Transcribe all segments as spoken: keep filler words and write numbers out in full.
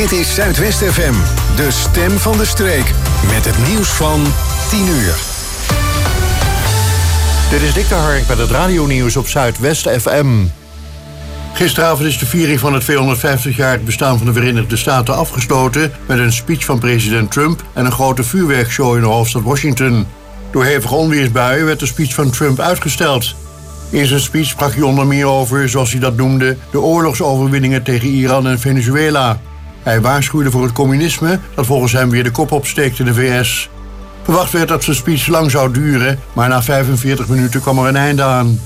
Dit is Zuidwest F M, de stem van de streek. Met het nieuws van tien uur. Dit is Dick de Hark met het radionieuws op Zuidwest F M. Gisteravond is de viering van het tweehonderdvijftig-jarig bestaan van de Verenigde Staten afgesloten met een speech van president Trump en een grote vuurwerkshow in de hoofdstad Washington. Door hevige onweersbuien werd de speech van Trump uitgesteld. In zijn speech sprak hij onder meer over, zoals hij dat noemde, de oorlogsoverwinningen tegen Iran en Venezuela. Hij waarschuwde voor het communisme dat volgens hem weer de kop opsteekt in de V S. Verwacht werd dat zijn speech lang zou duren, maar na vijfenveertig minuten kwam er een einde aan.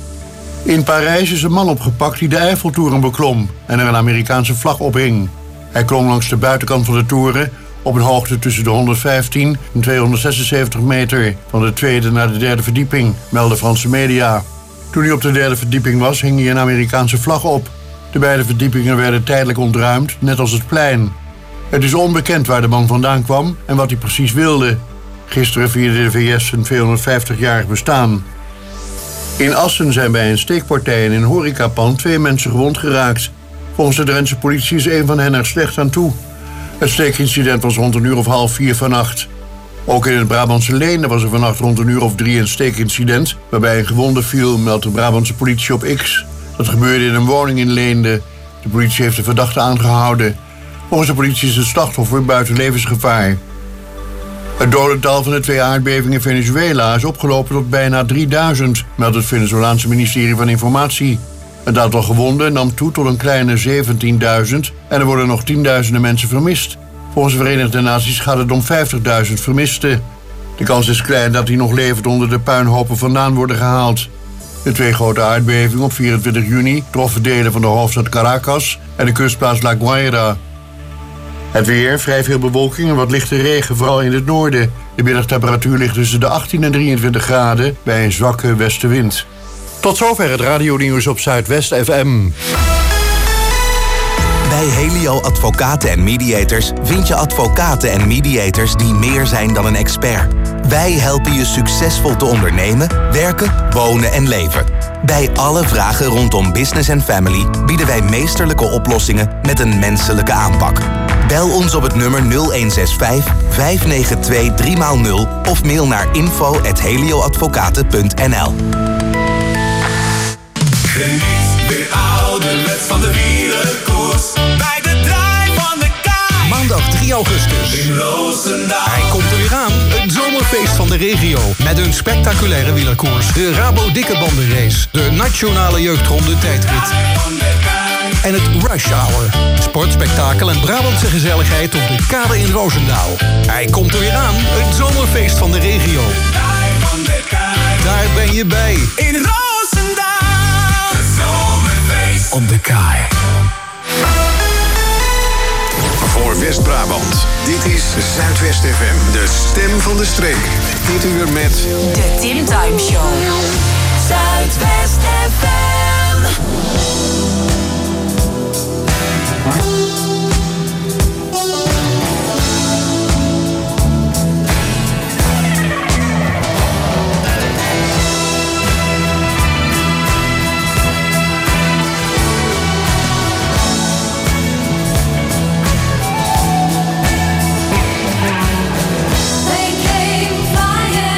In Parijs is een man opgepakt die de Eiffeltoren beklom en er een Amerikaanse vlag ophing. Hij klom langs de buitenkant van de toren op een hoogte tussen de honderdvijftien en tweehonderdzesenzeventig meter van de tweede naar de derde verdieping, melden Franse media. Toen hij op de derde verdieping was, hing hij een Amerikaanse vlag op. De beide verdiepingen werden tijdelijk ontruimd, net als het plein. Het is onbekend waar de man vandaan kwam en wat hij precies wilde. Gisteren vierde de V S zijn tweehonderdvijftig-jarig bestaan. In Assen zijn bij een steekpartij in een horecapand twee mensen gewond geraakt. Volgens de Drentse politie is een van hen er slecht aan toe. Het steekincident was rond een uur of half vier vannacht. Ook in het Brabantse Leende was er vannacht rond een uur of drie een steekincident waarbij een gewonde viel, meldt de Brabantse politie op X. Dat gebeurde in een woning in Leende. De politie heeft de verdachte aangehouden. Volgens de politie is het slachtoffer buiten levensgevaar. Het dodental van de twee aardbevingen in Venezuela is opgelopen tot bijna drieduizend, meldt het Venezolaanse ministerie van Informatie. Het aantal gewonden nam toe tot een kleine zeventienduizend en er worden nog tienduizenden mensen vermist. Volgens de Verenigde Naties gaat het om vijftigduizend vermisten. De kans is klein dat die nog levend onder de puinhopen vandaan worden gehaald. De twee grote aardbevingen op vierentwintig juni troffen delen van de hoofdstad Caracas en de kustplaats La Guaira. Het weer, vrij veel bewolking en wat lichte regen, vooral in het noorden. De middagtemperatuur ligt tussen de achttien en drieëntwintig graden bij een zwakke westenwind. Tot zover het radionieuws op Zuidwest F M. Bij Helio Advocaten en Mediators vind je advocaten en mediators die meer zijn dan een expert. Wij helpen je succesvol te ondernemen, werken, wonen en leven. Bij alle vragen rondom business en family bieden wij meesterlijke oplossingen met een menselijke aanpak. Bel ons op het nummer nul een zes vijf, vijf negen twee, drie nul of mail naar info at helioadvocaten punt n l. Geniet weer ouderwets van de wielerkoers bij de draai van de kaai. Maandag drie augustus. In Roosendaal. Hij komt er weer aan. Het zomerfeest van de regio. Met een spectaculaire wielerkoers. De Rabo Dikke Bandenrace. De Nationale Jeugdronde tijdrit. En het Rush Hour. Sportspektakel en Brabantse gezelligheid op de kade in Roosendaal. Hij komt er weer aan. Het zomerfeest van de regio. Daar ben je bij. In Roosendaal. Het zomerfeest op de kaai. Voor West-Brabant. Dit is Zuidwest F M, de stem van de streek. Dit uur met... De Tim Time Show. Zuidwest F M.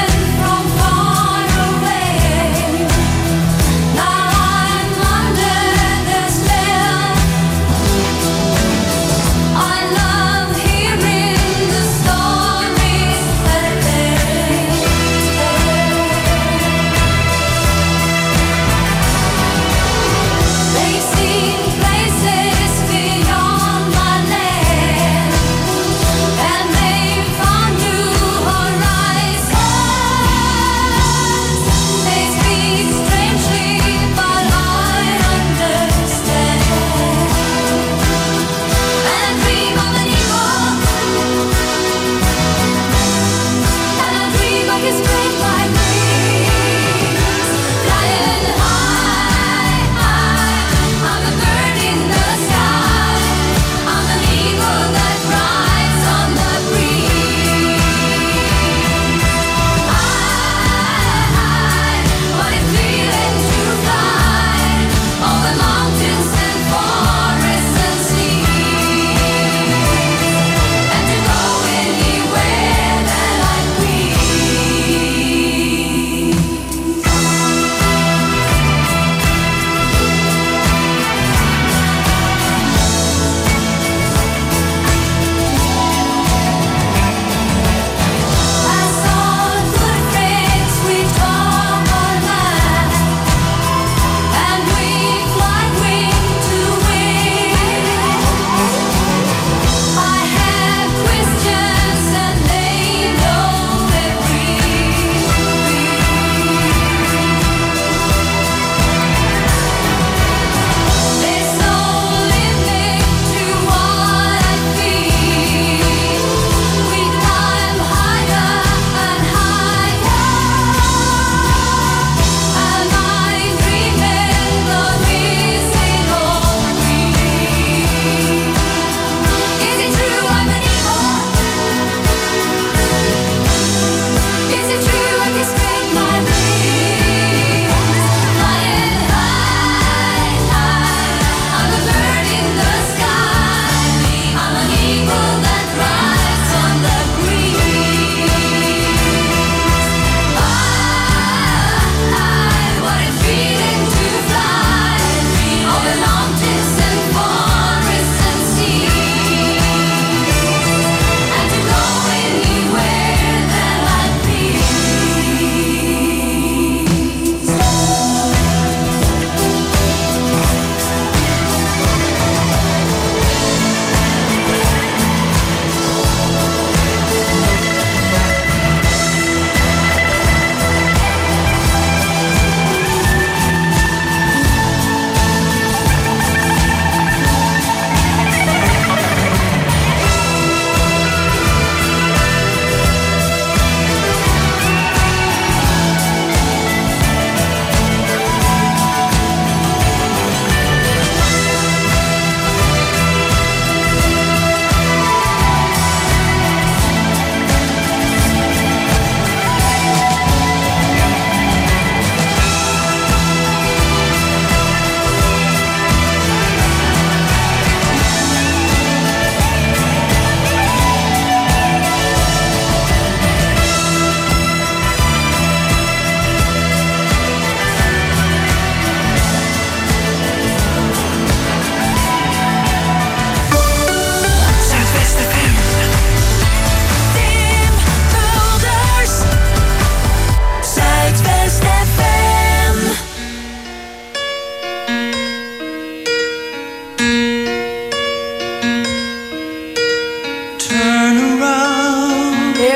Now I'm London.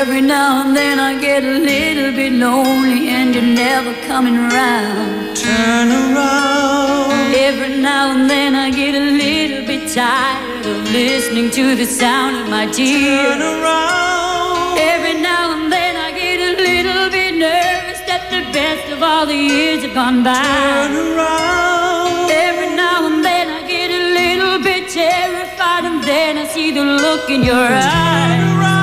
Every now and then I get a little bit lonely and you're never coming around. Turn around. Every now and then I get a little bit tired of listening to the sound of my tears. Turn around. Every now and then I get a little bit nervous that the best of all the years have gone by. Turn around. Every now and then I get a little bit terrified and then I see the look in your eyes. Turn around.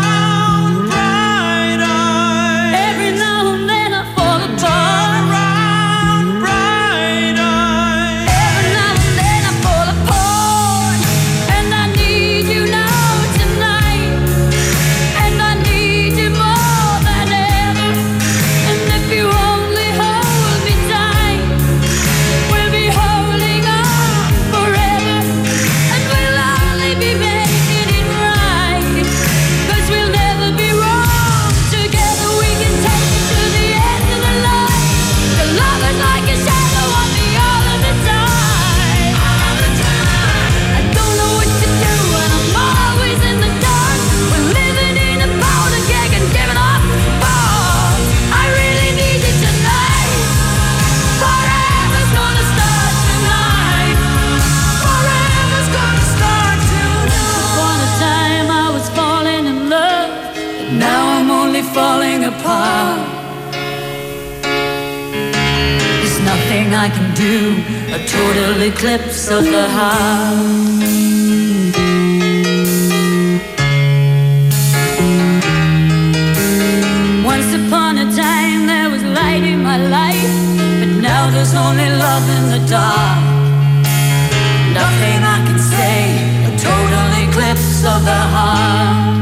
Falling apart. There's nothing I can do. A total eclipse of the heart. Once upon a time there was light in my life, but now there's only love in the dark. Nothing I can say. A total eclipse of the heart.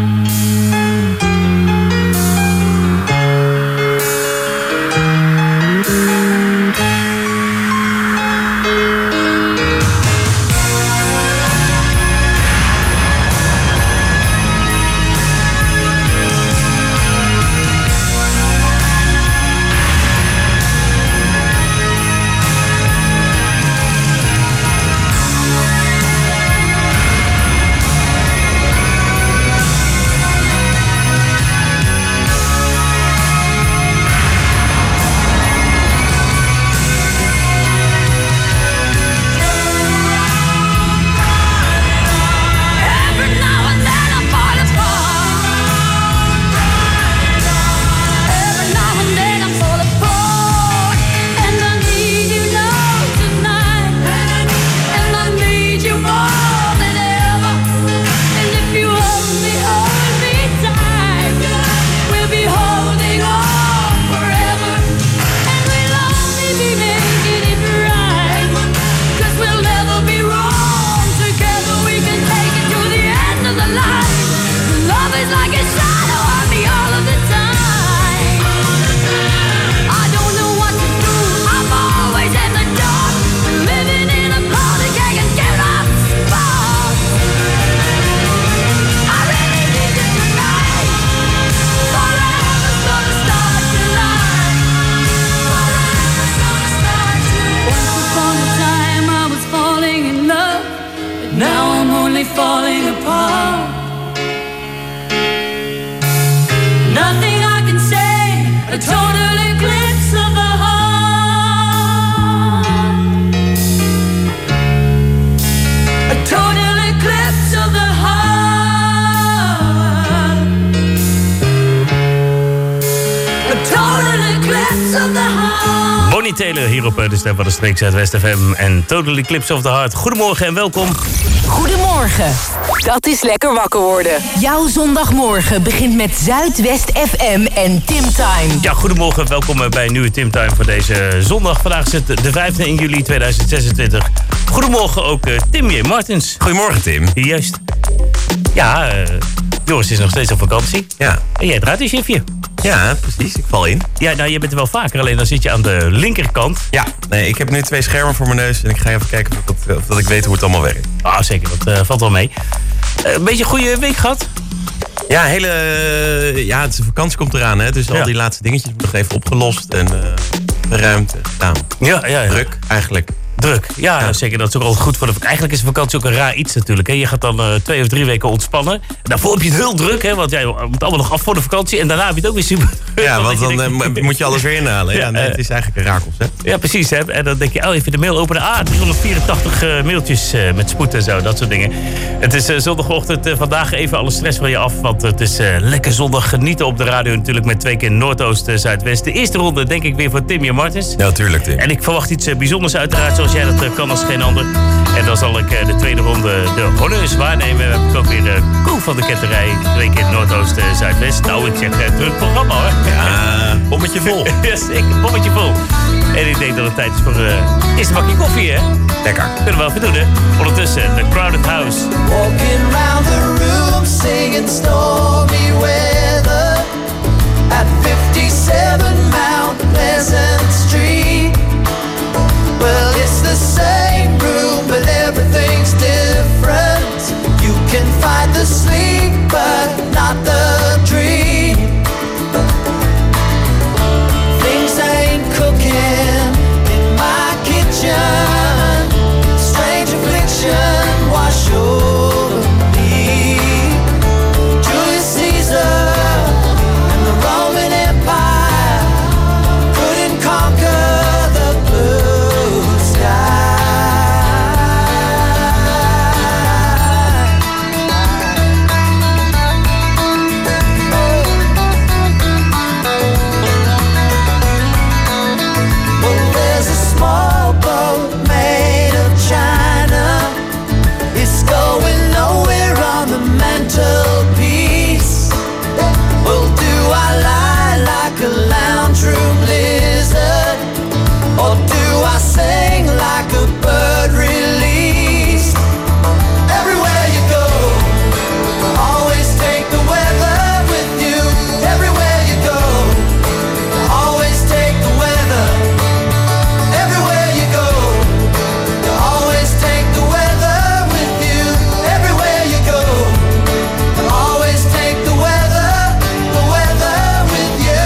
Falling apart. Nothing I can say. A total eclipse of the heart. A total eclipse of the heart. A total eclipse of the heart. Bonnie Taylor hier op de Stem van de Streek, Zuidwest F M en Total Eclipse of the Heart. Goedemorgen en welkom. Goedemorgen. Dat is lekker wakker worden. Jouw zondagmorgen begint met Zuidwest F M en Tim Time. Ja, goedemorgen. Welkom bij een nieuwe Tim Time voor deze zondag. Vandaag is het de vijfde juli tweeduizend zesentwintig. Goedemorgen ook uh, Tim J. Martens. Goedemorgen, Tim. Juist. Ja, uh, Joris is nog steeds op vakantie. Ja. En jij draait een shiftje. Ja, precies. Ik val in. Ja, nou, je bent er wel vaker. Alleen dan zit je aan de linkerkant. Ja, nee, ik heb nu twee schermen voor mijn neus. En ik ga even kijken of, dat, of dat ik weet hoe het allemaal werkt. Ah, zeker. Dat uh, valt wel mee. Uh, een beetje een goede week gehad? Ja, hele, uh, ja, de vakantie komt eraan. Hè? Dus al ja. die laatste dingetjes nog even opgelost en uh, geruimd en gedaan. Ja, ja, ja. Druk, eigenlijk. Druk. Ja, ja, zeker. Dat is ook al goed voor de... Eigenlijk is de vakantie ook een raar iets natuurlijk. Hè. Je gaat dan uh, twee of drie weken ontspannen. En daarvoor heb je het heel druk, hè. Want jij moet allemaal nog af voor de vakantie. En daarna heb je het ook weer super... Ja, want dan denkt, uh, moet je alles weer inhalen. Ja, ja, nee, uh, het is eigenlijk een raar concept. Ja, precies. Hè. En dan denk je, oh, even de mail openen. Ah, driehonderdvierentachtig uh, mailtjes uh, met spoed en zo. Dat soort dingen. Het is uh, zondagochtend. Uh, vandaag even alle stress van je af. Want het is uh, lekker zondag genieten op de radio natuurlijk. Met twee keer Noordoost, uh, Zuidwest. De eerste ronde denk ik weer voor Timmy Martens. Ja, tuurlijk Tim. En ik verwacht iets uh, bijzonders uiteraard. Zoals jij dat uh, kan als geen ander. En dan zal ik uh, de tweede ronde de honneurs waarnemen. We hebben ook weer uh, Koe van de Ketterij. Twee keer Noordoost, uh, Zuidwest. Nou, ik zeg uh, druk programma hoor. Ja, bommetje vol. Ja, zeker, bommetje vol. En ik denk dat het tijd is voor uh, eerst een bakje koffie, hè? Lekker. Kunnen we wel even doen, hè? Ondertussen, The Crowded House. Walking round the room, singing stormy weather at fifty-seven Mount Pleasant Street. Well, it's the same room, but everything's different. You can fight the sleep, but not the dream. Things ain't cooking in my kitchen. Strange affliction wash over me. Julius Caesar and the Roman Empire couldn't conquer the blue sky. Well, there's a small boat made of china. It's going nowhere on the mantelpiece. Well, do I lie like a lounge room lizard, or do I sing like a bird released? Everywhere you go, always take the weather with you. Everywhere you go, always take the weather. Everywhere you go, you always take the weather with you. Everywhere you go, you always take the weather, the weather with you.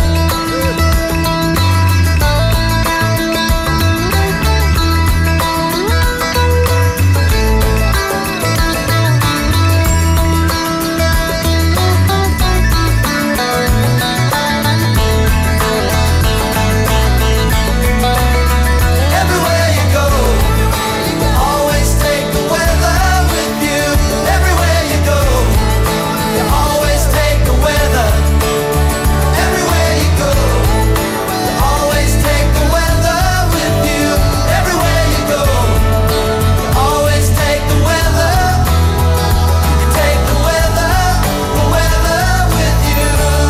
Everywhere you go, you always take the weather with you. Everywhere you go, you always take the weather. Everywhere you go, you always take the weather with you. Everywhere you go, you always take the weather. You take the weather, the weather with you.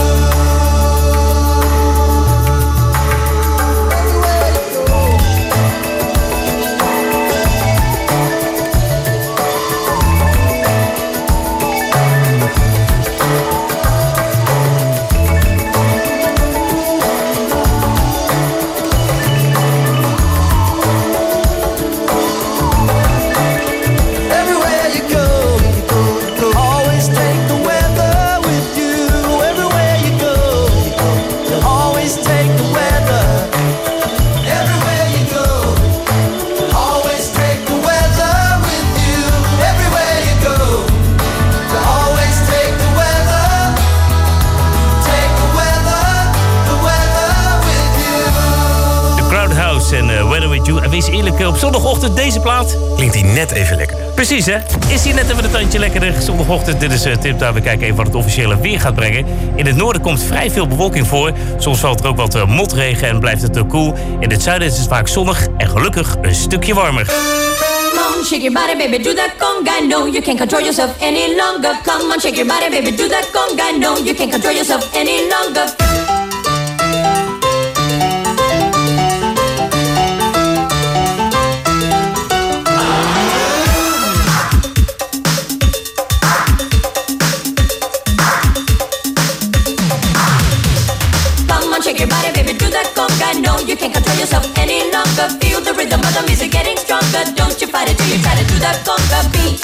Everywhere you go, you go, you go. Always take the weather with you. Everywhere you go, you go, you always take the weather. Everywhere you go, always take the weather with you. Everywhere you go, you always take the weather. Take the weather, the weather with you. The Crowded House en uh, Weather With You. En wees eerlijk, uh, op zondagochtend deze plaat. Klinkt die net even lekker. Precies, hè? Is hier net even een tandje lekkerder. Zondagochtend, dit is uh, Tim daar. We kijken even wat het officiële weer gaat brengen. In het noorden komt vrij veel bewolking voor. Soms valt er ook wat uh, motregen en blijft het uh, koel. In het zuiden is het vaak zonnig en gelukkig een stukje warmer. Come on, shake your body, baby, do that conga. No, you can't control yourself any longer. Come on, shake your body, baby, do that conga. No, you can't control yourself any longer. Come on, shake your body, baby, do that conga. No, you can't control yourself any longer. Feel the rhythm of the music getting stronger. Don't you fight it till you try to do that conga beat.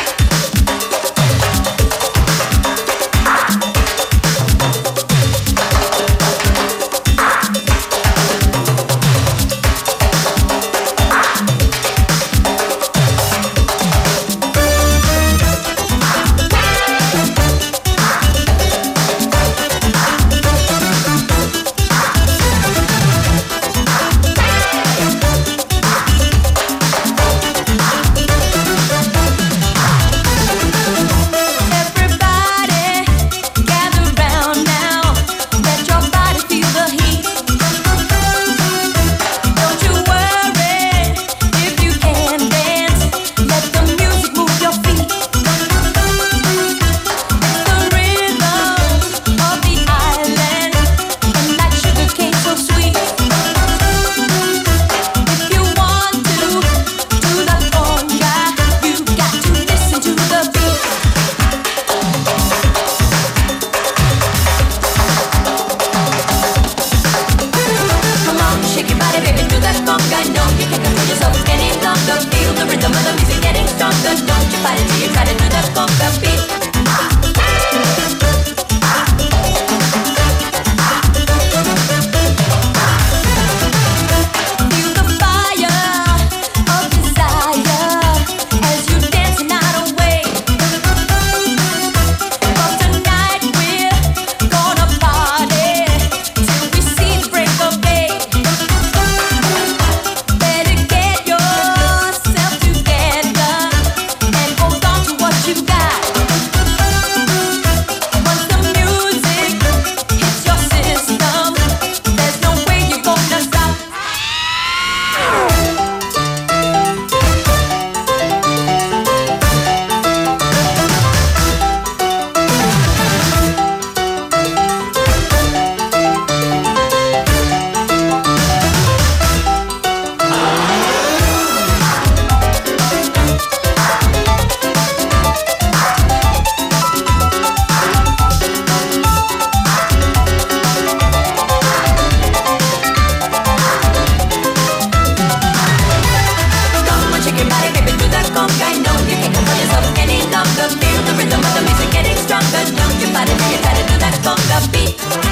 can't control yourself any longer. Feel the rhythm of the music getting stronger. Don't you fight it till you try to do that conga beat.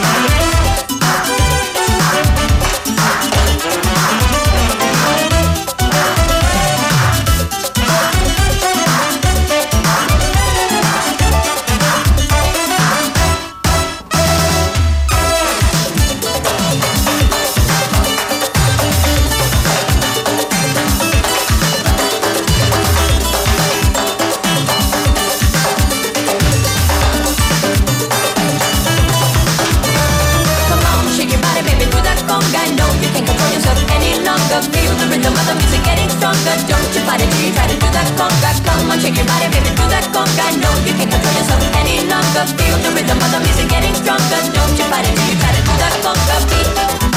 Feel the rhythm of the music getting stronger. Don't you fight it till you try to do that conga. Come on, shake your body, baby, do that conga. No, you can't control yourself any longer. Feel the rhythm of the music getting stronger. Don't you fight it till you try to do that conga beat.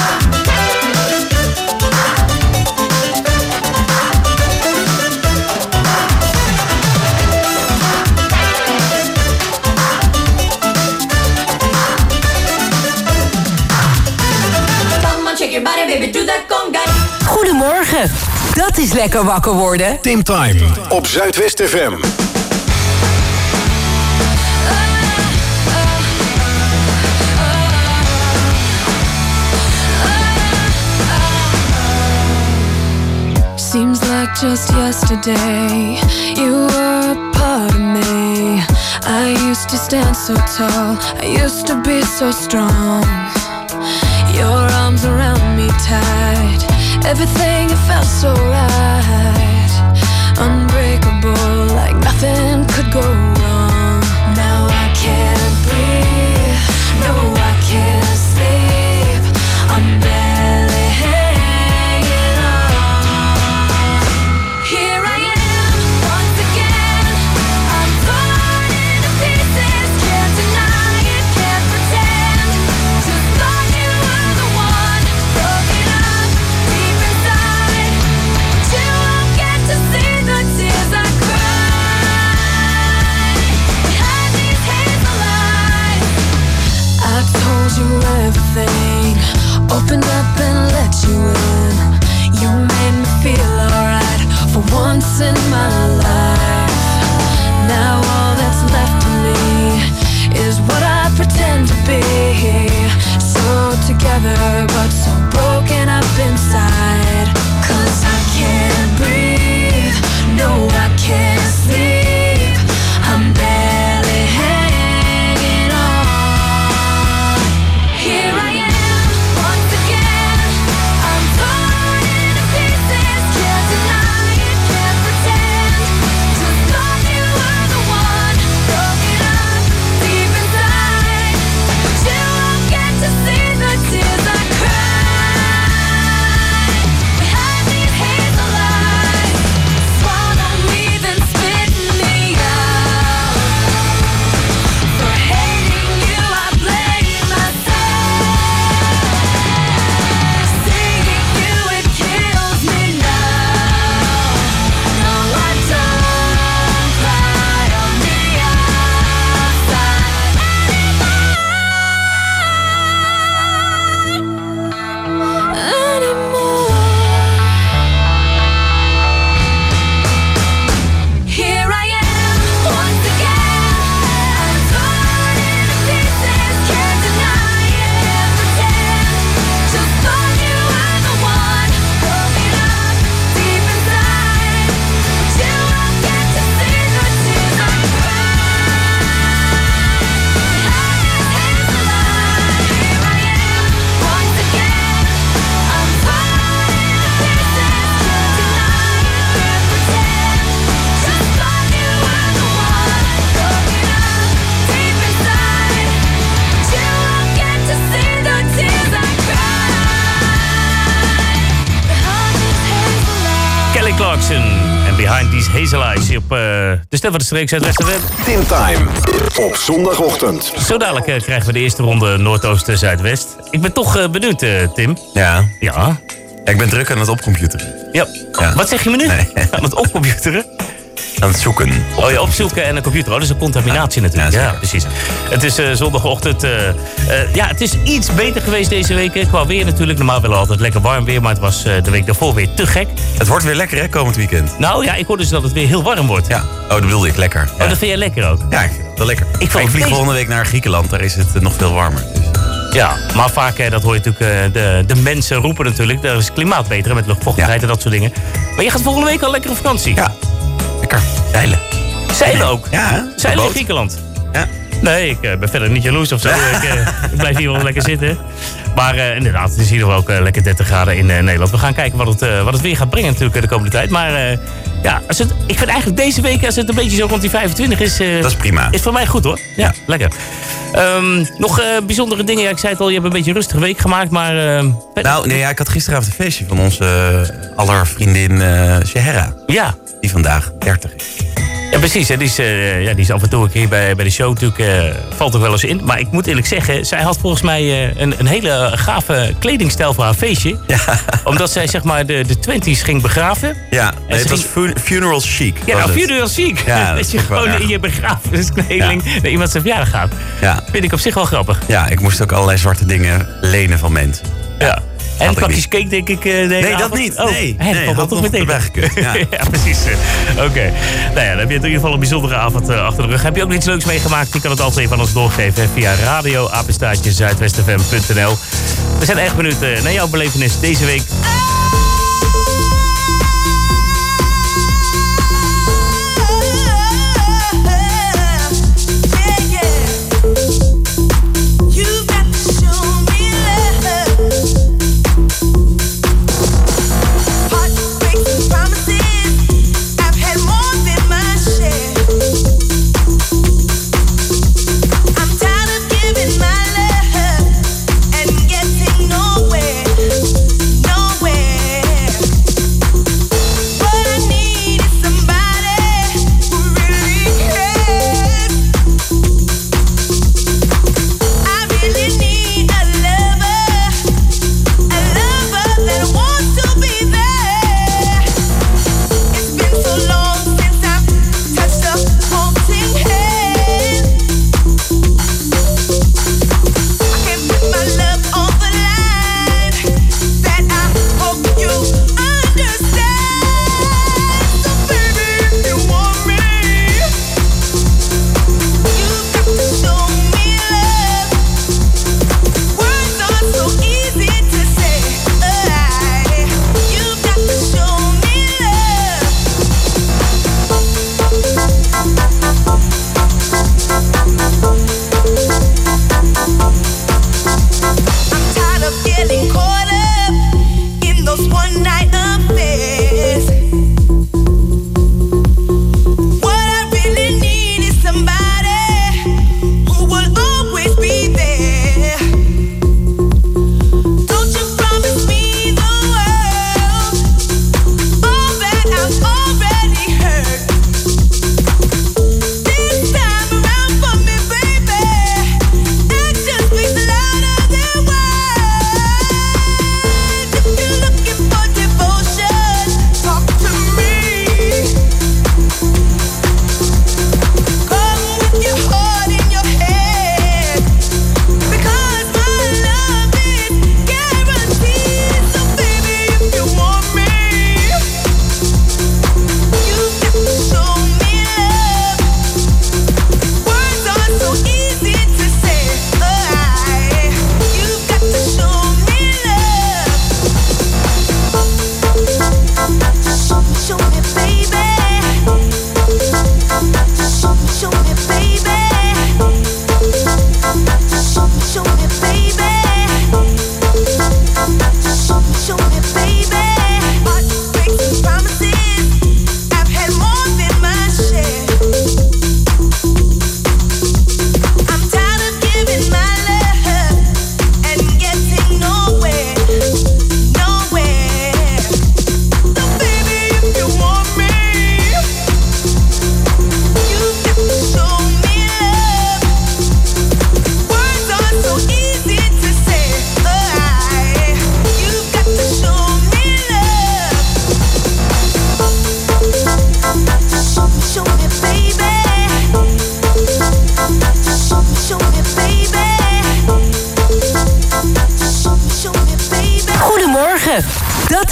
Goedemorgen, dat is lekker wakker worden. Tim Time op Zuidwest F M. Seems like just yesterday you were a part of me. I used to stand so tall, I used to be so strong. Your arms around me tight, everything, it felt so right. Unbreakable, like nothing could go wrong. Now I can't breathe, no I can't sleep. I'm barely hanging on. Here I am, once again. I'm torn into pieces, can't deny it, can't pretend. Just thought you were the one, broken up deep inside. But you won't get to see the tears I cried behind these hazel eyes. I told you everything, opened up and let you in. You made me feel alright for once in my life. Now all that's left of me is what I pretend to be. So together but so broken up inside. Cause I can't breathe, no I can't sleep. I'm barely hanging on. Here I am, once again. I'm torn into pieces, can't deny it, can't pretend. Just thought you were the one, broken up deep inside. But you won't get to see the tears I cried behind these hazel eyes. Swallow me, then spit me out. For hating you, I blame myself. Seeing you, it kills me now. No, I don't cry on the outside anymore. Here I am, once again. I'm torn into pieces, can't deny it, can't pretend. Just thought you were the one, broken up deep inside. But you won't get to see the tears I cried behind these hazel eyes. Here I am, once again. I'm torn into pieces, can't deny it, can't pretend. Just thought you were the one, broken up deep inside. But you won't get to see the tears I cried behind these hazel eyes. Kelly Clarkson en Behind These Hazel Eyes hier op uh, de Stem van de Streek Zuidwest F M. Tim Time op zondagochtend. Zo dadelijk uh, krijgen we de eerste ronde Noordoosten-Zuidwest. Ik ben toch uh, benieuwd, uh, Tim. Ja. Ja. Ja, ik ben druk aan het opcomputeren. Ja. Ja. Wat zeg je me nu? Nee. Aan het opcomputeren? Aan het zoeken. Oh ja, opzoeken en een computer. Oh, dat is een contaminatie natuurlijk. Ja, ja precies. Het is uh, zondagochtend. Uh, uh, ja, het is iets beter geweest deze week. Qua weer natuurlijk. Normaal willen we altijd lekker warm weer. Maar het was uh, de week daarvoor weer te gek. Het wordt weer lekker, hè, komend weekend. Nou ja, ik hoorde dus dat het weer heel warm wordt. Ja. Oh, dat bedoelde ik lekker. Ja. Oh, dat vind jij lekker ook? Ja, ik vind het wel lekker. Ik, ik vlieg volgende week naar Griekenland. Daar is het uh, nog veel warmer. Dus. Ja, maar vaak, hè, dat hoor je natuurlijk, uh, de, de mensen roepen natuurlijk. Daar is het klimaat beter met luchtvochtigheid ja. en dat soort dingen. Maar je gaat volgende week al lekker op vakantie. Ja, lekker. Zeilen. Zeilen ook? Ja. Zeilen in Griekenland? Ja. Nee, ik uh, ben verder niet jaloers of zo. ik, uh, ik blijf hier wel lekker zitten. Maar uh, inderdaad, het is hier ook uh, lekker dertig graden in uh, Nederland. We gaan kijken wat het, uh, wat het weer gaat brengen natuurlijk de komende tijd. Maar uh, ja, als het, ik vind eigenlijk deze week, als het een beetje zo rond die vijfentwintig is... Uh, dat is prima. Is voor mij goed hoor. Ja, ja. Lekker. Um, nog uh, bijzondere dingen. Ja, ik zei het al, je hebt een beetje een rustige week gemaakt, maar... Uh, nou, nee, ja, ik had gisteravond een feestje van onze uh, aller vriendin uh, Shahera. Ja. Die vandaag dertig is. Ja, precies. Hè. Die, is, uh, ja, die is af en toe een keer bij, bij de show natuurlijk. Uh, valt ook wel eens in. Maar ik moet eerlijk zeggen, zij had volgens mij uh, een, een hele gave kledingstijl voor haar feestje. Ja. Omdat zij zeg maar de, de twinties ging begraven. Ja, nee, het was ging... funeral chic. Ja, nou, funeral chic. Ja, dat, dat je gewoon in je begrafeniskleding ja. naar iemand zijn verjaardag gaat. Ja. Vind ik op zich wel grappig. Ja, ik moest ook allerlei zwarte dingen lenen van mensen. Ja. ja. En pakjes cake, denk ik. Uh, nee, avond. dat niet. Oh, nee, hij nee, had dat toch meteen weggekut. Ja. ja, precies. Oké. Okay. Nou ja, dan heb je in ieder geval een bijzondere avond uh, achter de rug. Heb je ook iets leuks meegemaakt? Je kan het altijd even aan ons doorgeven hè, via radio apenstaartje zuidwest f m punt n l. We zijn erg benieuwd uh, naar jouw belevenis deze week. Nowhere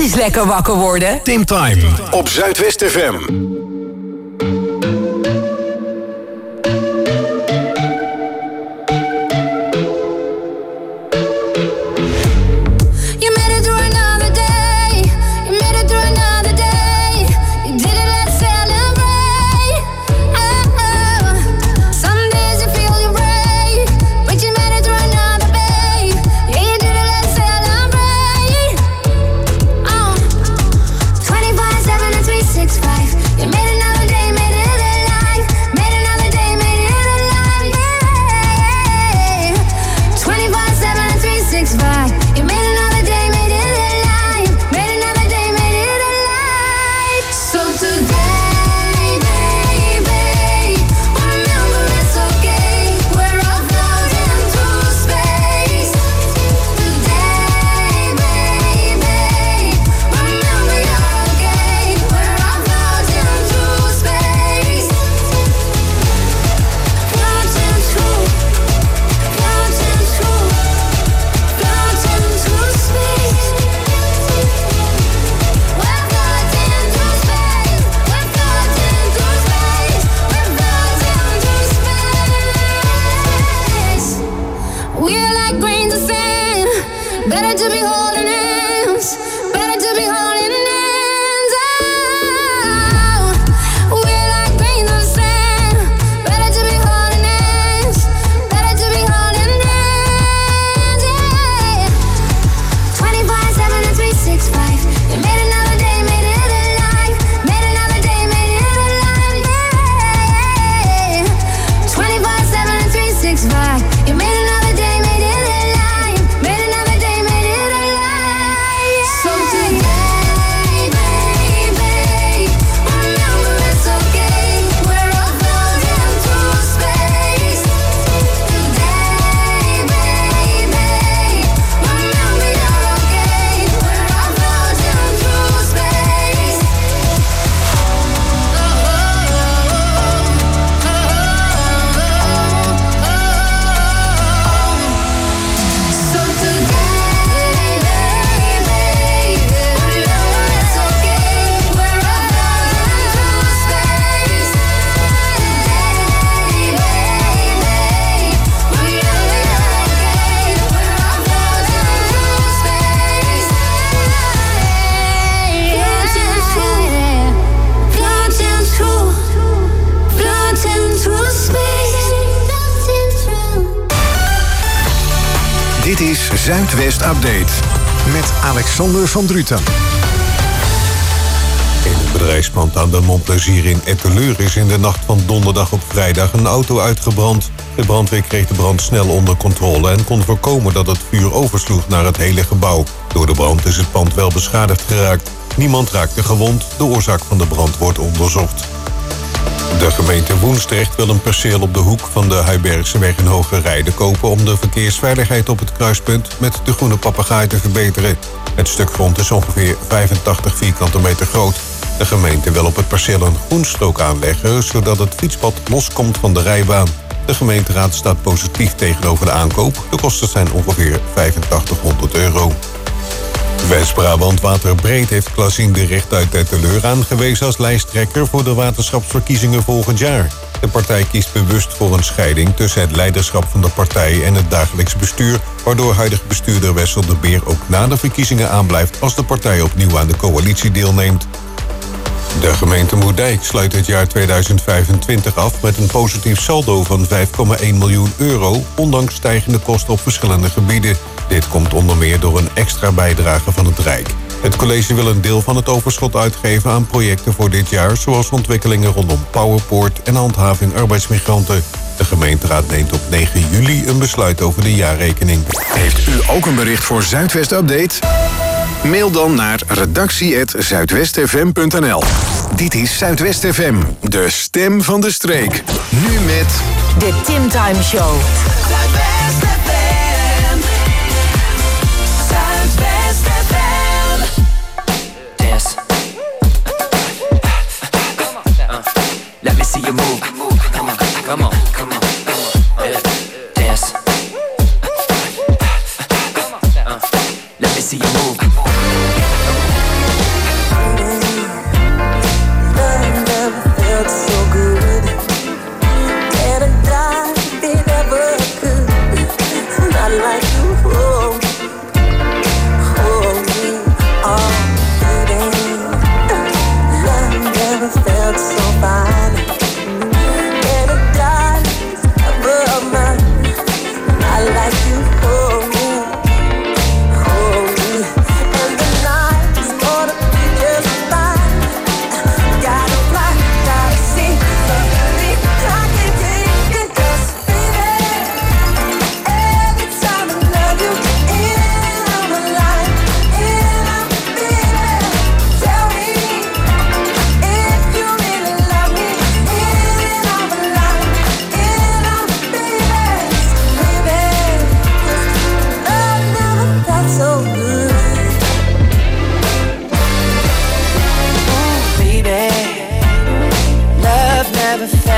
is lekker wakker worden. Tim Time op Zuidwest F M. Dit is Zuidwest Update met Alexander van Druten. In het bedrijfspand aan de Montplaisir in Etteleur is in de nacht van donderdag op vrijdag een auto uitgebrand. De brandweer kreeg de brand snel onder controle en kon voorkomen dat het vuur oversloeg naar het hele gebouw. Door de brand is het pand wel beschadigd geraakt. Niemand raakte gewond. De oorzaak van de brand wordt onderzocht. De gemeente Woensdrecht wil een perceel op de hoek van de Huibergseweg in Hogerheide kopen om de verkeersveiligheid op het kruispunt met de Groene Papegaai te verbeteren. Het stuk grond is ongeveer vijfentachtig vierkante meter groot. De gemeente wil op het perceel een groenstrook aanleggen, zodat het fietspad loskomt van de rijbaan. De gemeenteraad staat positief tegenover de aankoop. De kosten zijn ongeveer vijfentachtighonderd euro. West-Brabant Waterbreed heeft Klasien de Recht uit Etteleur aangewezen als lijsttrekker voor de waterschapsverkiezingen volgend jaar. De partij kiest bewust voor een scheiding tussen het leiderschap van de partij en het dagelijks bestuur, waardoor huidig bestuurder Wessel de Beer ook na de verkiezingen aanblijft als de partij opnieuw aan de coalitie deelneemt. De gemeente Moerdijk sluit het jaar tweeduizend vijfentwintig af met een positief saldo van vijf komma één miljoen euro, ondanks stijgende kosten op verschillende gebieden. Dit komt onder meer door een extra bijdrage van het Rijk. Het college wil een deel van het overschot uitgeven aan projecten voor dit jaar, zoals ontwikkelingen rondom Powerpoort en handhaving arbeidsmigranten. De gemeenteraad neemt op negen juli een besluit over de jaarrekening. Heeft u ook een bericht voor Zuidwest Update? Mail dan naar redactie at zuidwestfm punt n l. Dit is Zuidwest F M, de stem van de streek. Nu met... De Tim Time Show. Zuidwest F M. Zuidwest F M. Dance. Let me see you move. Come on, come on, come on. Dance. Let me see you move.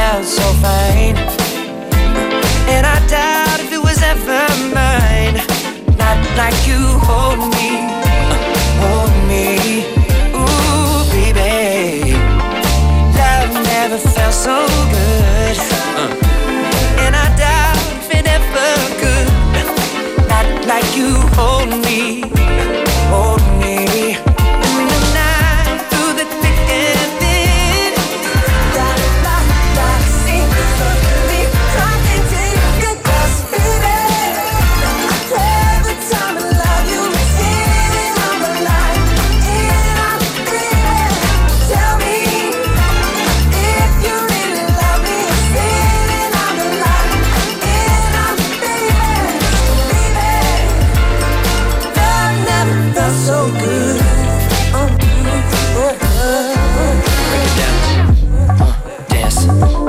felt so fine. And I doubt if it was ever mine. Not like you hold me, hold me. Ooh, baby, love never felt so good. And I doubt if it ever could. Not like you hold me, hold me. In the night, through the thick and thin. Gotta fly, gotta see, me, I can take it, cause baby, every time I love you, sitting on the line, and I'm baby, tell me if you really love me, sitting on the line, and I'm baby, baby, love never felt so good. Dance.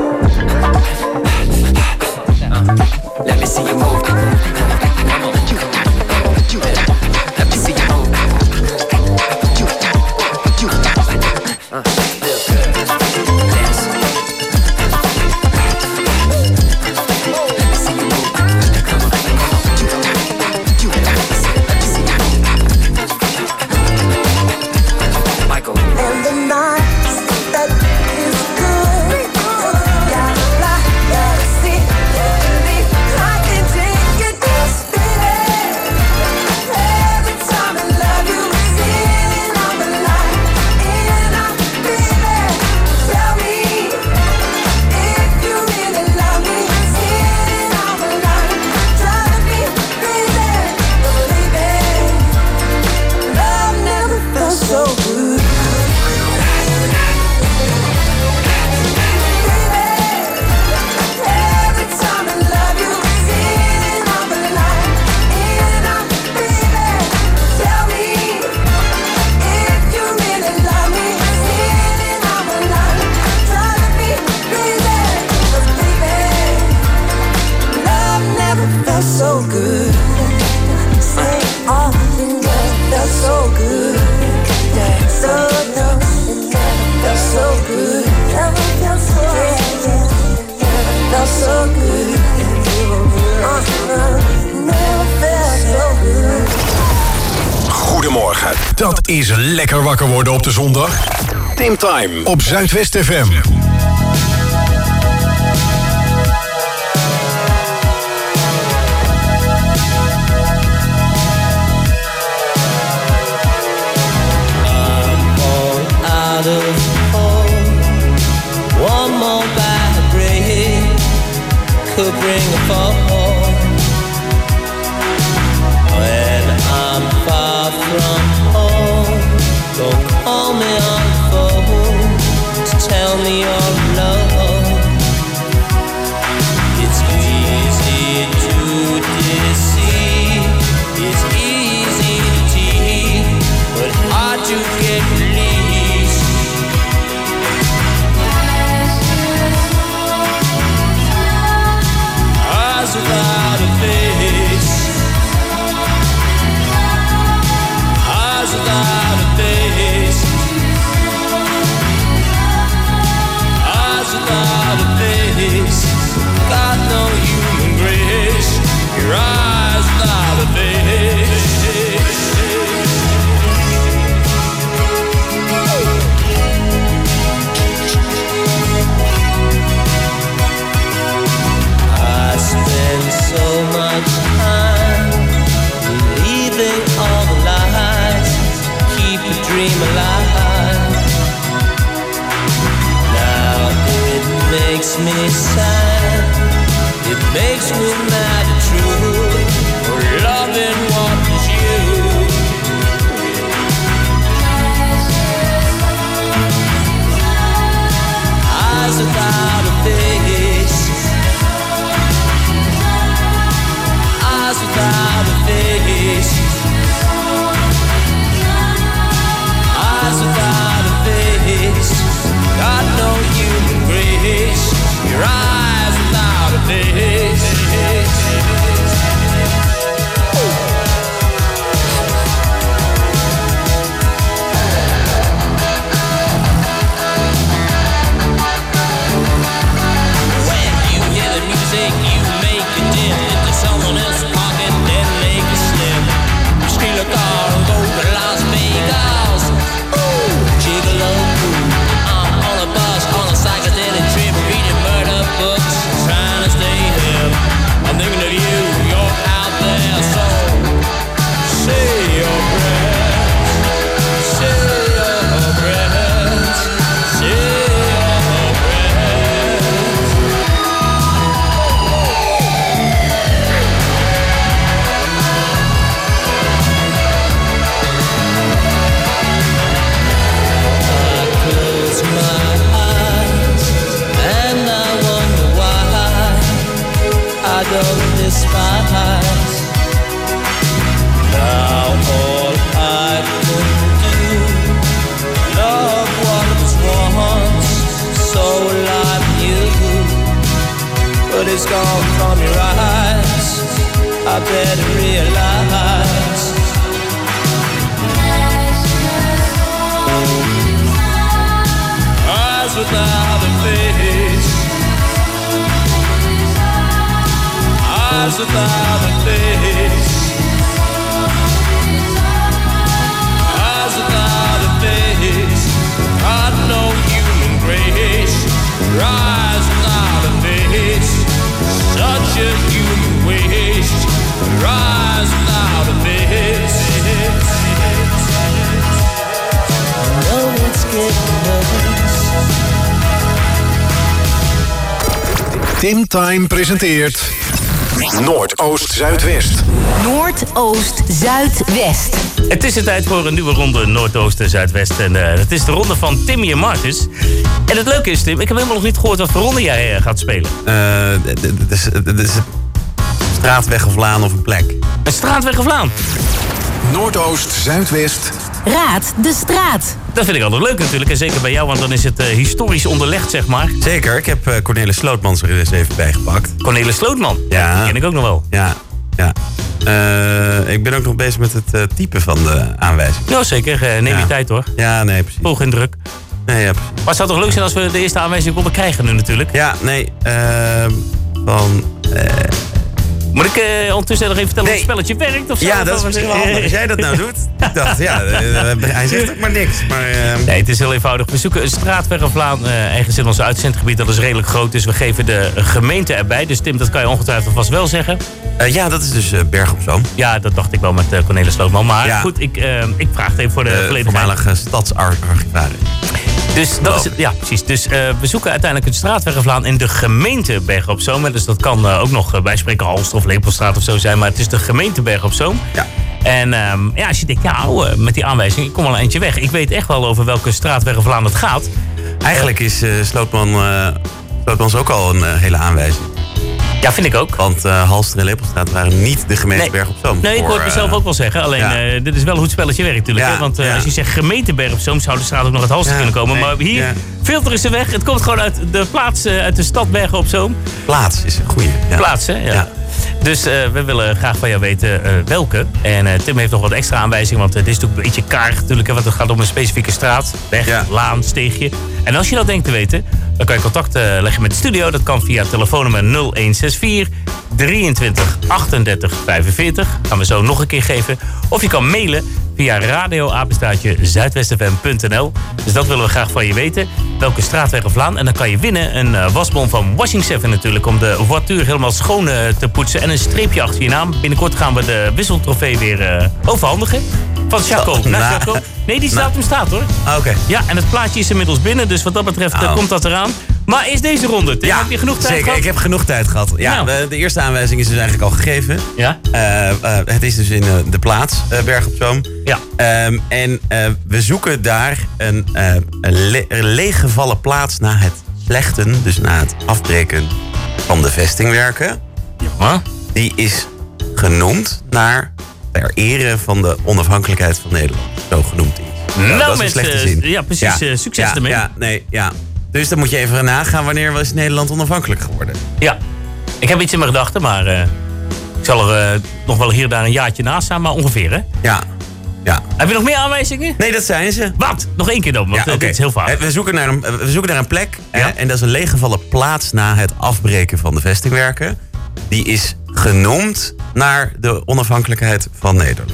Let me see you move. Come on. Let me see you move. Uh, feel good. Dance. Let me see you move. Come on. Let me see you move. Michael. And the nights that is good. Gotta fly, gotta see, me, I can take it, cause baby, every time I love you, sitting on the line, and I'm baby, tell me if you really love me, sitting on the line, drive me crazy, baby, love never felt so good. Every time I love you, sitting on the line, and I'm baby, tell me if you really love me, sitting on the line, driving me crazy, 'cause baby, love never felt so good. Say all the love felt so good. Yeah, so no, it never felt so good. Never felt so good. Felt so good. Uh, never felt so good. Goedemorgen. Dat is lekker wakker worden op de zondag. Tim Time op Zuidwest F M. Out of home, one more bad break could bring a fall. When I'm far from home, don't call me on the phone to tell me you're alone. It's easy to deceive, it's easy to tease, but hard to get released. Eyes without a face, eyes without a face, eyes without a face. Got no human grace. Your eyes without a face. I spend so much time believing all the lies, keep a dream alive. Now it makes me sad, it makes me mad and true, for loving what is you. Eyes without a face, eyes without a face, eyes without a face. Got no human grace. Your eyes without a face. I don't despise. Now all I can do, love what was once so like you, but it's gone from your eyes. I better realize. Eyes without a face, eyes without a face, eyes without a face. Got no human grace. Eyes without a face, such a human waste. Eyes without a face. I know it's getting worse. Tim Time presenteert Noordoost-Zuidwest. Noordoost-Zuidwest. Het is de tijd voor een nieuwe ronde Noordoost en Zuidwest. En uh, het is de ronde van Timmy en Marcus. En het leuke is, Tim, ik heb helemaal nog niet gehoord wat voor ronde jij uh, gaat spelen. Eh, Het is een straatweg of laan of een plek. Een straatweg of laan? Noordoost-Zuidwest. Raad de straat. Dat vind ik altijd leuk natuurlijk. En zeker bij jou, want dan is het uh, historisch onderlegd, zeg maar. Zeker, ik heb uh, Cornelis Slootmans er eens even bijgepakt. Cornelis Slootman? Ja. Die ken ik ook nog wel. Ja, ja. Uh, ik ben ook nog bezig met het uh, typen van de aanwijzing. Nou zeker, uh, neem Ja. je tijd hoor. Ja, nee, precies. Volg in druk. Nee, ja, precies. Maar het zou toch leuk zijn als we de eerste aanwijzing konden krijgen nu natuurlijk. Ja, nee, uh, van... Uh, Moet ik uh, ondertussen nog even vertellen Nee. hoe het spelletje werkt? Of zo? ja, dat is misschien wel handig. Als jij dat nou doet. Ik dacht, ja, uh, hij zegt ook maar niks. Maar, uh, Nee, het is heel eenvoudig. We zoeken een straatweg of laan uh, ergens in ons uitzendgebied. Dat is redelijk groot, dus we geven de gemeente erbij. Dus Tim, dat kan je ongetwijfeld vast wel zeggen. uh, ja, dat is dus uh, Berg op Zoom. Ja, dat dacht ik wel met uh, Cornelis Slootman. Maar Ja. goed, ik, uh, ik vraag het even voor de Uh, volledigheid. voormalige stadsarchivaris. Dus dat is het, ja, precies. Dus uh, we zoeken uiteindelijk een straatweg of laan in de gemeente Bergen op Zoom. Dus dat kan uh, ook nog uh, bij spreken Halster of Lepelstraat of zo zijn. Maar het is de gemeente Bergen op Zoom. Ja. En um, ja, als je denkt, ja, oh, uh, met die aanwijzing, ik kom al een eindje weg. Ik weet echt wel over welke straatweg of laan het gaat. Eigenlijk is uh, Slootman, uh, Slootmans ook al een uh, hele aanwijzing. Ja, vind ik ook. Want uh, Halster en Lepelstraat waren niet de gemeente Nee. Berg op Zoom. Nee, ik hoor het voor, mezelf uh, ook wel zeggen. Alleen, ja. uh, dit is wel hoe het spelletje werkt natuurlijk. Ja, Hè? Want uh, ja. als je zegt gemeente Bergen op Zoom, zou de straat ook nog uit Halster Ja, kunnen komen. nee, maar hier, ja. filter is de weg. Het komt gewoon uit de plaats, uh, uit de stad Bergen op Zoom. Plaats is een goeie. Ja. Plaats, hè? Ja. Ja. Dus uh, we willen graag van jou weten uh, welke. En uh, Tim heeft nog wat extra aanwijzingen, want uh, dit is natuurlijk een beetje karig natuurlijk. Hè, want het gaat om een specifieke straat, weg, Ja. laan, steegje. En als je dat denkt te weten, dan kan je contact uh, leggen met de studio. Dat kan via telefoonnummer nul een zes vier drieëntwintig achtendertig vijfenveertig. Gaan we zo nog een keer geven. Of je kan mailen via radioapenstaartje zuidwestfm punt n l. Dus dat willen we graag van je weten. Welke straatweg of laan. En dan kan je winnen een uh, wasbon van Washing Seven natuurlijk. Om de voituur helemaal schoon uh, te poetsen. En een streepje achter je naam. Binnenkort gaan we de wisseltrofee weer uh, overhandigen. Van Chaco. Oh, Naar nou. Chaco. Nee, die staat Nou. hem staat hoor. Ah, Oké. Ja, en het plaatje is inmiddels binnen. Dus wat dat betreft uh, Oh. komt dat eraan. Maar is deze ronde, Tim? Heb je genoeg tijd zeker. gehad? Ik heb genoeg tijd gehad. Ja, Nou. de, de eerste aanwijzing is dus eigenlijk al gegeven. Ja? Uh, uh, het is dus in uh, de plaats, uh, Berg op Zoom. Ja. Um, en uh, we zoeken daar een, uh, een, le- een leeggevallen plaats na het slechten, dus na het afbreken van de vestingwerken. Ja. Die is genoemd naar ter ere van de onafhankelijkheid van Nederland. Zo genoemd is. Nou, dat is een mensen, slechte zin. ja, precies, uh, succes ja, ermee. Ja, nee, ja. Dus dan moet je even nagaan wanneer was Nederland onafhankelijk geworden. Ja, ik heb iets in mijn gedachten, maar uh, ik zal er uh, nog wel hier daar een jaartje naast staan, maar ongeveer, hè? Ja, ja. Heb je nog meer aanwijzingen? Nee, dat zijn ze. Wat? Nog één keer dan, want Ja, uh, oké. dit is heel vaak. Eh, We zoeken naar een, we zoeken naar een plek. Ja. eh, en dat is een leeggevallen plaats na het afbreken van de vestingwerken. Die is genoemd naar de onafhankelijkheid van Nederland.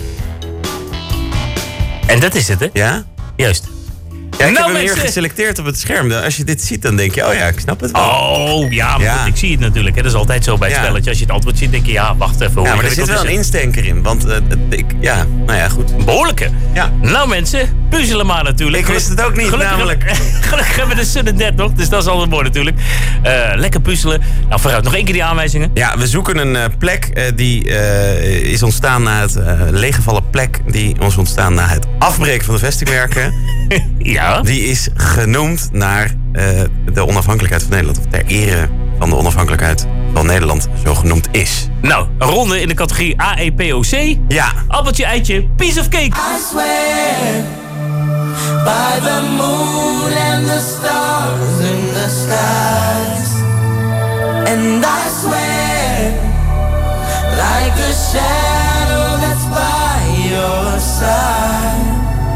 En dat is het, hè? Ja? Juist. Ja, ik Nou, heb hem hier mensen. geselecteerd op het scherm. Als je dit ziet, dan denk je, oh ja, ik snap het wel. Oh, ja, maar Ja. goed, ik zie het natuurlijk. Hè. Dat is altijd zo bij het Ja. spelletje. Als je het antwoord ziet, denk je, ja, wacht even. hoe Ja, maar er ingewikkeld zit wel is een het? instenker in. Want uh, het- ik, ja, nou ja, goed. Behoorlijke. Ja. Nou mensen, puzzelen maar natuurlijk. Ik wist het ook niet, gelukkig namelijk. Hebben, gelukkig hebben we de Sudden Dead nog, dus dat is altijd mooi natuurlijk. Uh, lekker puzzelen. Nou, vooruit. Nog één keer die aanwijzingen. Ja, we zoeken een uh, plek uh, die uh, is ontstaan na het uh, leeggevallen plek. Die is ontstaan na het afbreken van de vestingwerken. Ja. Die is genoemd naar uh, de onafhankelijkheid van Nederland. Of ter ere van de onafhankelijkheid van van Nederland zo genoemd is. Nou, een ronde in de categorie A E P O C. Ja. Appeltje, eitje, piece of cake. I swear by the moon and the stars in the skies. And I swear like a shadow that's by your side.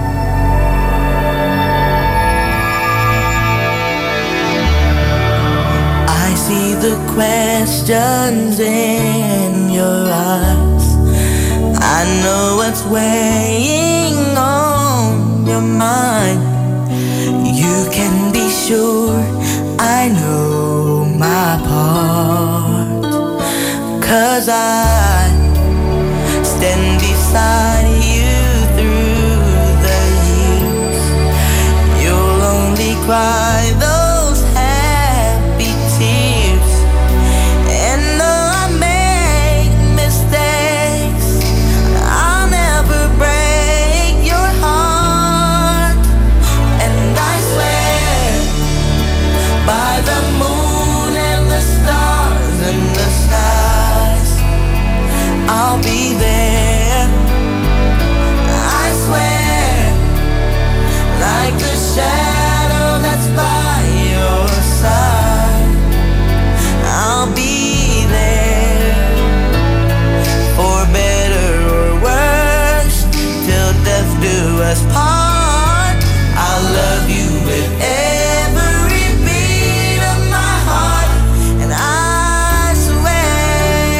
I see the questions in your eyes. I know what's weighing on your mind. You can be sure I know my part. 'Cause I stand beside you through the years. You'll only cry those happy tears. And though I make mistakes, I'll never break your heart. And I swear by the moon and the stars and the skies, I'll be there. I swear like the shadow that's by your side, I'll be there. For better or worse, till death do us part. I'll love you with every beat of my heart. And I swear,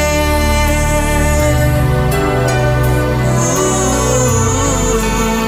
ooh,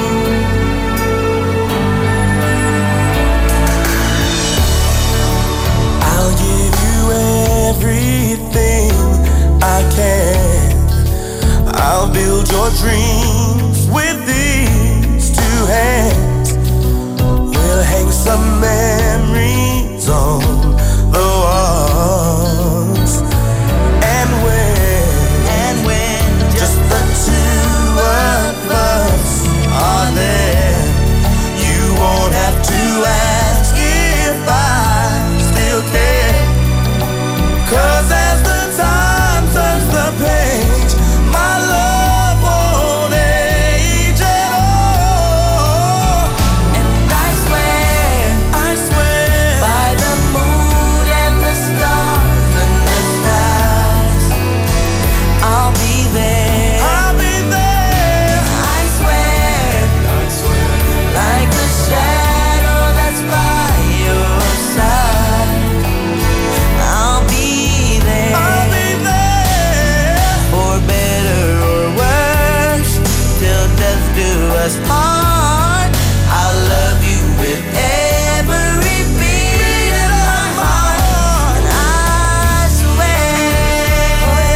I'll give you everything I can. I'll build your dreams with these two hands. We'll hang some memories on the walls. And when, and when just the two of us are there, you won't have to ask if I still care. 'Cause as the time turns the page, my love won't age at all. And I swear, I swear by the moon and the stars and the skies, I'll be there. I'll be there. I swear, I swear like the shadow that's by your side, I'll be there. I'll be there. For better or worse, till death do us part. I'll love you with every beat of my heart. And I swear.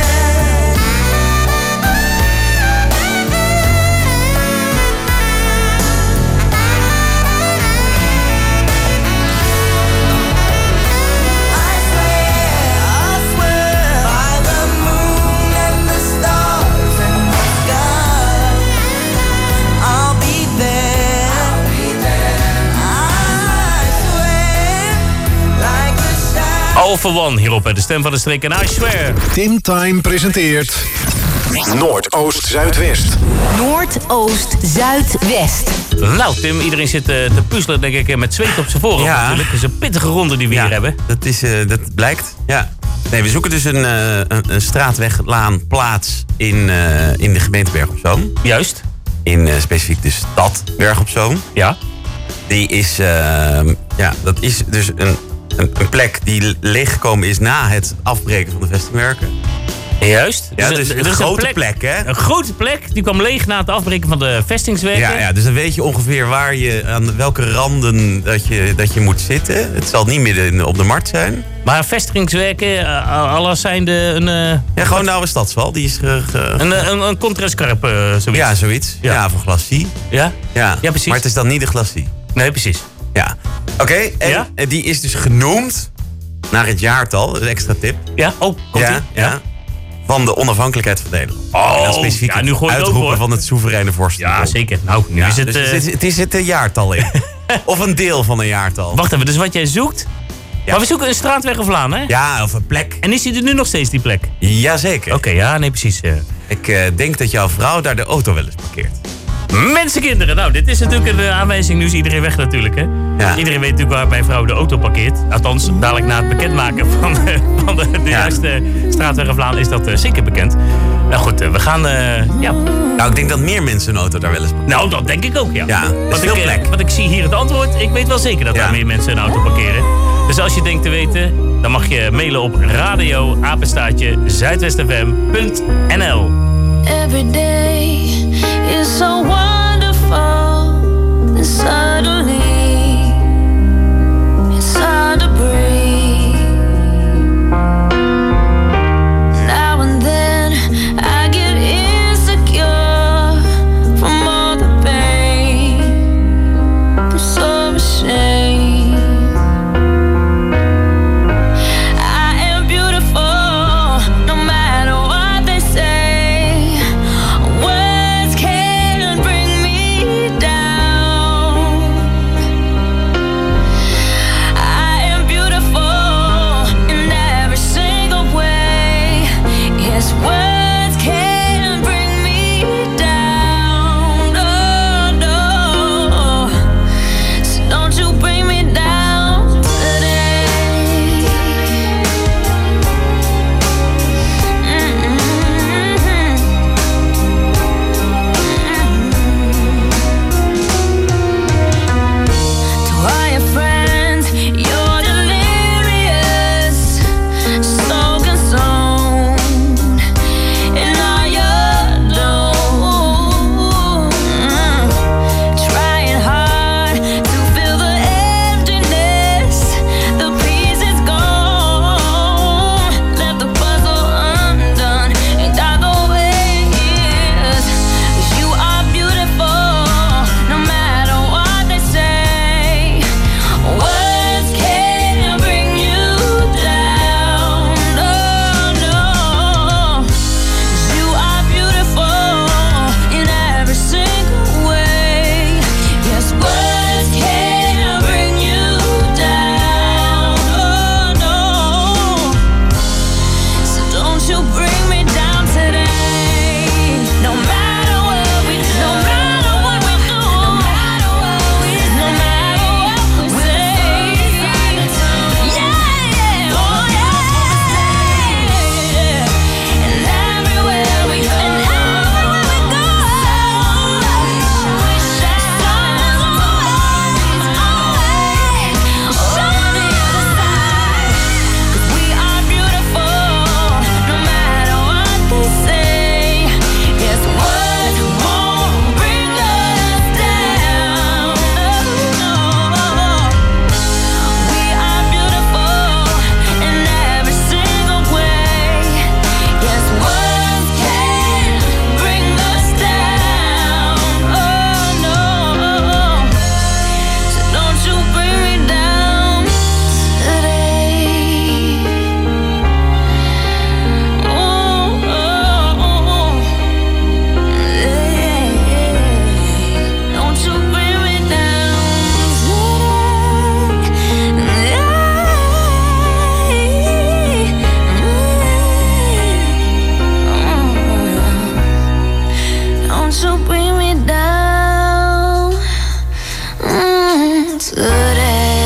I swear, I swear by the moon and the stars and the sky, I'll be there. I'll be there. I swear like a shadow. All for one hierop bij de stem van de streek en I swear. Tim Time presenteert Noordoost-Zuidwest. Noord-Oost, Zuidwest. Nou Tim, iedereen zit eh, te puzzelen denk ik met zweet op zijn voorhoofd Ja. natuurlijk. Het is een pittige ronde die we Ja, hier hebben. Dat, is, eh, dat blijkt. Ja. Nee, we zoeken dus een, eh, een, een straatweg, laan, plaats in, eh, in de gemeente Berg op Zoom. Juist. In eh, specifiek de stad Berg op Zoom. Ja. Die is, eh, ja, dat is dus een, een, een plek die leeggekomen is na het afbreken van de vestingwerken. Juist. Ja, dus een er is grote plek, hè? Een grote plek, die kwam leeg na het afbreken van de vestingswerken. Ja, ja, dus dan weet je ongeveer waar je, aan welke randen dat je, dat je moet zitten. Het zal niet midden in- op de markt zijn. Maar vestingswerken, uh, alles zijn de... Een, uh, Ja, gewoon de oude stadswal. Die is ge, ge- een, uh, een, een contrascarp, uh, zoiets. Ja, zoiets. Ja, Ja. van glacie. Ja? Ja. Ja, precies. Maar het is dan niet de glacie. Nee, precies. Ja. Oké, en Ja? en die is dus genoemd naar het jaartal. Dat is een extra tip. Ja? Oh, komt ja, ie? ja. Van de onafhankelijkheid van Nederland. Oh, en dan specifiek ja, nu het gooi je het ook, uitroepen hoor. van het soevereine vorstendom. Ja, zeker. Nou, nu Ja, is het... dus uh, het, is, het is het een jaartal in. Of een deel van een jaartal. Wacht even, dus wat jij zoekt Maar we zoeken een straatweg of laan, hè? Ja, of een plek. En is die er nu nog steeds, die plek? Jazeker. Oké, okay, ja, nee, precies. Uh. Ik uh, denk dat jouw vrouw daar de auto wel eens parkeert. Mensenkinderen, nou, dit is natuurlijk een uh, aanwijzing. Nu is iedereen weg natuurlijk, hè? Ja. Iedereen weet natuurlijk waar mijn vrouw de auto parkeert. Althans, dadelijk na het bekendmaken van, uh, van de, de ja. juiste straatweg of laan is dat uh, zeker bekend. Nou goed, uh, we gaan, uh, ja... Nou, ik denk dat meer mensen een auto daar wel eens parkeren. Nou, dat denk ik ook, ja. Ja, wat veel ik, plek. Want ik zie hier het antwoord. Ik weet wel zeker dat ja. daar meer mensen een auto parkeren. Dus als je denkt te weten, dan mag je mailen op radio apenstaartje zuidwestfm punt n l. Every day is so wonderful, and suddenly it's hard to breathe. Now and then I get insecure from all the pain. I'm so ashamed. I am beautiful, no matter what they say. Words can't bring me down. I am beautiful in every single way. Yes, words can't bring me down. Oh no, so don't you bring me down today. To all your friends, you're delirious, so consumed in all your doom. Trying hard to fill the emptiness, the peace is gone. Left the puzzle undone and got the ways. You are beautiful, no matter what they say. Words can't bring you down. No, no. You are beautiful in every single way. Yes, words can't bring you down. Oh no. So don't you bring me down today. No matter what we do, no matter what we do, no matter what we do, no matter what we say. Yeah, oh yeah. And everywhere we go, and everywhere we go, shine always, always on the other side. 'Cause we are beautiful, no matter what they say. Yes, words won't bring us down. No, no. We are beautiful in every single way. Yes, words can't bring us down. Oh no. So don't you bring me down today. Oh, oh, oh. Yeah. Don't you bring me down today. Don't you bring me down mm, today.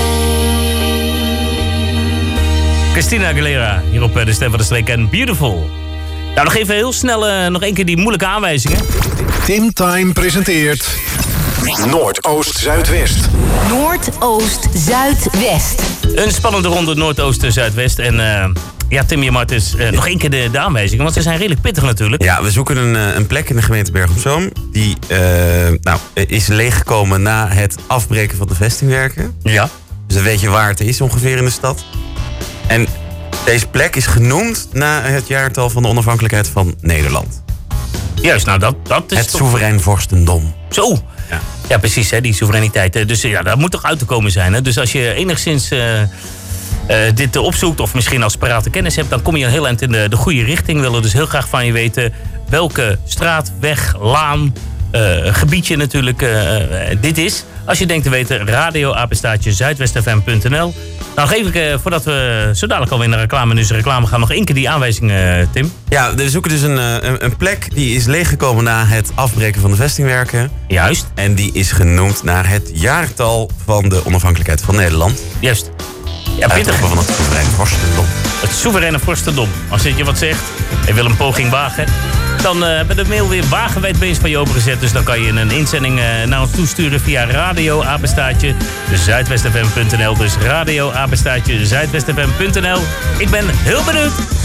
Christina Aguilera, hier op de Stem van de Streek en Beautiful. Nou, nog even heel snel, uh, nog één keer die moeilijke aanwijzingen. Tim Time presenteert Noordoost-Zuidwest. Noordoost-Zuidwest. Een spannende ronde Noordoost-Zuidwest. En uh, ja, Tim, je Martens, uh, nog één keer de, de aanwijzingen, want ze zijn redelijk pittig natuurlijk. Ja, we zoeken een, eh, een plek in de gemeente Bergen op Zoom. Die eh, nou, is leeggekomen na het afbreken van de vestingwerken. Ja. Dus dan weet je waar het is ongeveer in de stad. En deze plek is genoemd na het jaartal van de onafhankelijkheid van Nederland. Juist, nou dat, dat is Het toch... soeverein vorstendom. Zo. Ja, ja precies, hè, die soevereiniteit. Dus ja, dat moet toch uit te komen zijn. Hè? Dus als je enigszins uh, uh, dit opzoekt, of misschien als parate kennis hebt, dan kom je een heel eind in de, de goede richting. We willen dus heel graag van je weten welke straat, weg, laan, uh, gebiedje natuurlijk uh, uh, dit is. Als je denkt te weten, radio apenstaartje zuidwestfm punt n l. Nou, nog even, uh, voordat we zo dadelijk alweer naar reclame, nu reclame gaan, nog één keer die aanwijzingen, uh, Tim. Ja, we zoeken dus een, een, een plek die is leeggekomen na het afbreken van de vestingwerken. Juist. En die is genoemd naar het jaartal van de onafhankelijkheid van Nederland. Juist. Ja, pittig. Van het soevereine vorstendom. Het soevereine vorstendom. Als dit je wat zegt en wil een poging wagen, dan uh, hebben we de mail weer wagenwijd beest van je opengezet. Dus dan kan je een inzending uh, naar ons toesturen via radio apenstaartje zuidwest f m punt n l. Dus radio apenstaartje zuidwest f m punt n l. Ik ben heel benieuwd.